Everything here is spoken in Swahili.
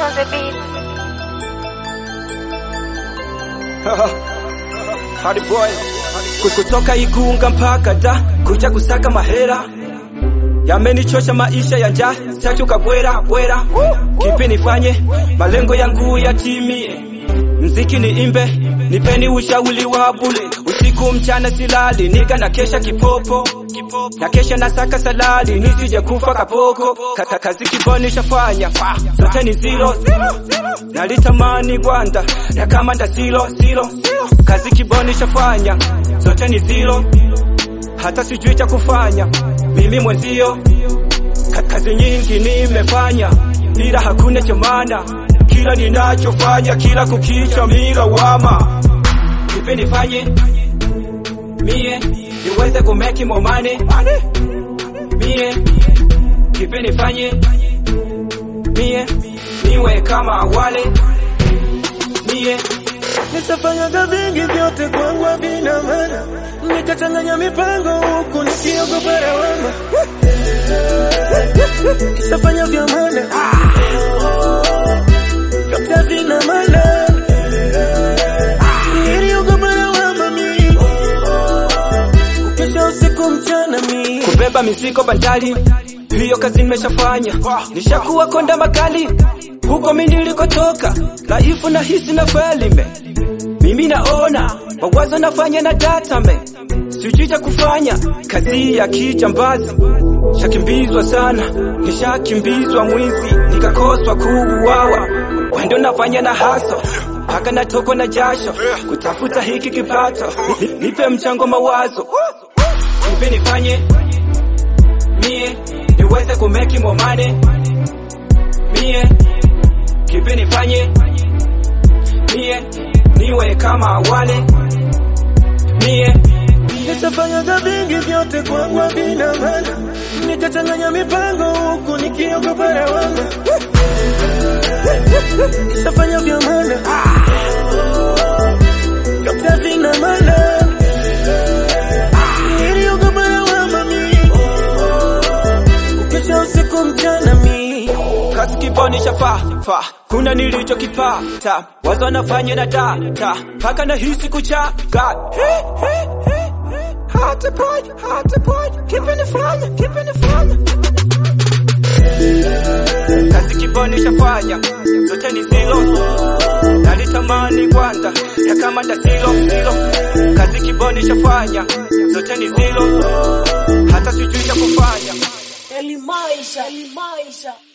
on the beat. Hadi boy kutoka Igunga mpaka da kuja kusaka mahera, yamenichosha maisha ya njaa, sitachoka bwera. Kipi nifanye malengo yangu yatimie? Mziki ni imbe, nipeni ushauri wa bure. Usiku mchana silali, nika na kesha kipopo, na kesha nasaka salali, nisije kufa kapoko. Kazi kiboni shafanya, zote ni zero. Nalitamani Rwanda, na kama nda zero. Kazi kiboni shafanya, zote ni zero. Hata sijui cha kufanya, mimi mwenzio. Kazi nyingi nimefanya, ila hakuna cha maana. Kila ninachofanya, kila kukicha mira wama. Kipi nifanye mie niweze ku make more money? Mie kipi nifanye mie niwe kama wale? Mie nishafanya vingi, vyote kwangu havina maana. Nikachanganya mipango huku nikiogopa lawama. Nishafanya vya maana, vyote havina maana. Niliogopa lawama mimi, kukesha usiku mchana mimi. Kubeba mizigo bandari, hiyo kazi nimeshafanya. Nishakuwa konda makali huko mimi nilikotoka. Life na hisi na falime, mimi naona mawazo nafanya na data me. Sijui cha kufanya, kazi ya kijambazi. Shakimbizwa sana, nishakimbizwa mwizi, nikakoswa kuuawa. Wendo nafanya na haso, paka natoko na jasho, kutafuta hiki kipato. Nipe mchango mawazo, kipi nifanye mie niweze ku make more money? Mie kipi nifanye mie niwe kama wale? Mie nishafanya vingi, vyote kwangu havina maana. Nikachanganya mipango huku nikiogopa lawama. Nishafanya vya maana, vyote havina maana. Niliogopa lawama mimi, kukesha usiku mchana mimi. kazi kiboni shafa kuna nilicho kipata, wazo nafanya na data, paka na hisi kuchaga. Hata boy, kipi nifanye? Kazi kiboni shafanya, zote ni zero. Nalitamani Rwanda, na kama nda zero. Kazi kiboni shafanya, zote ni zero. Hata sijui cha kufanya. Elimaisha